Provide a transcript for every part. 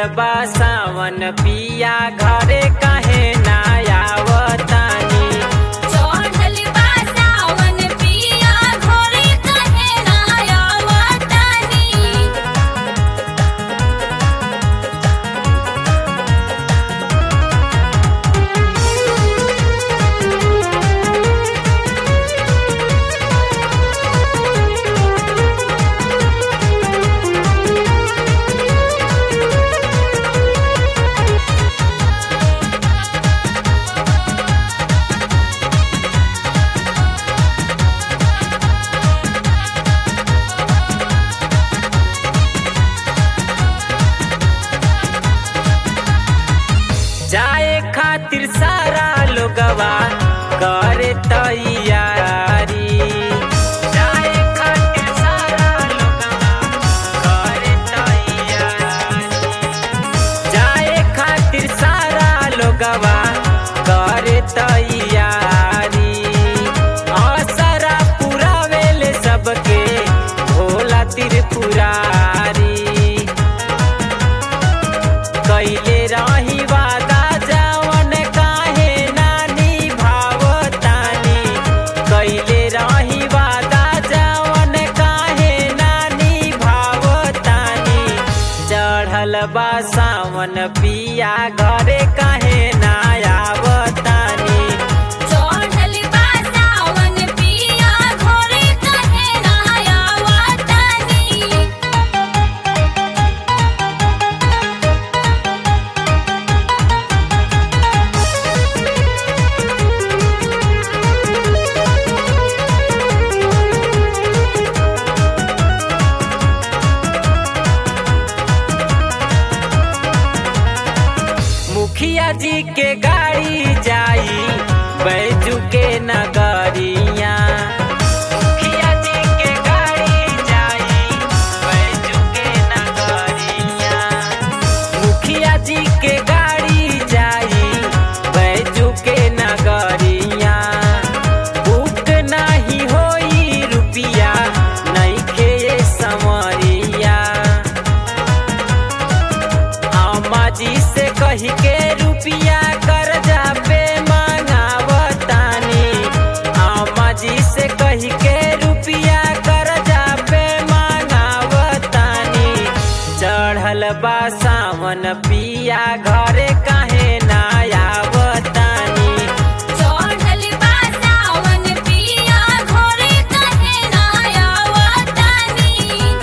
बा सावन पिया घरे काहे ना आवतानी। चढ़ल बा सावन पिया घरे काहे ना आवतानी। जाए खातिर सारा लोगवा करे तैयारी। जाए खातिर सारा लोगवा करे तैयारी। जाए खातिर सारा लोगवा करे तैयारी। आसरा पुरावेले सबके भोला त्रिपुरारी। कैले रही वादा जवन काहे ना निभावतानी। कैले रही वादा जवन काहे ना निभावतानी। चढ़ल बा सावन पिया घरे काहे ना आवतानी। चढ़ल बा सावन पिया घरे काहे ना आवतानी। मुखिया जी के गाड़ी जाई बैजू के नगरिया। मुखिया जी के गाड़ी जाई बैजू के नगरिया। मुखिया जी के गाड़ी जाई बैजू के नगरिया। बुक नाही होई रुपिया नइखे ये समरिया। अम्मा जी से कही के रुपिया कर्जा पे मांगावतानी। अम्मा जी से कही के रुपिया कर्जा पे मांगावतानी। चढ़ल बा सावन पिया घरे काहे ना आवतानी। चढ़ल बा सावन पिया घरे काहे ना आवतानी।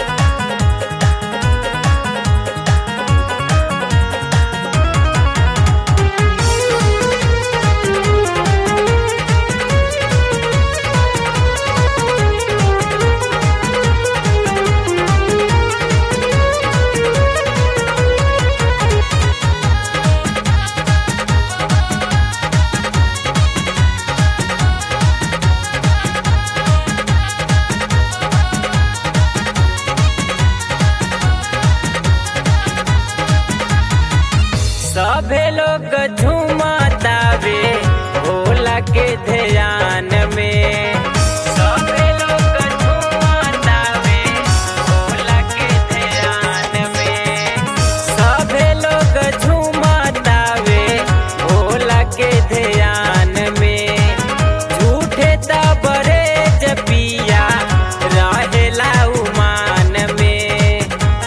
सभे लोग झूमतावे भोला के ध्यान में। सभे लोग झूमतावे भोला के ध्यान में। सभे लोग झूमतावे भोला के ध्यान में। झूठे तबरे जपिया रहेला उमान में।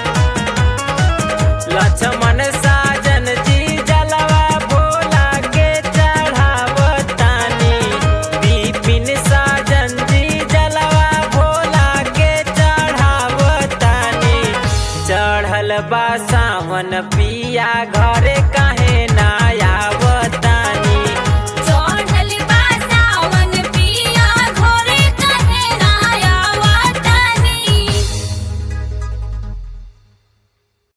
लक्ष्मण साजन जी जलवा भोला के चढ़ावतानी। विपिन साजन जी जलवा भोला के चढ़ावतानी। चढ़ल बा सावन पिया घर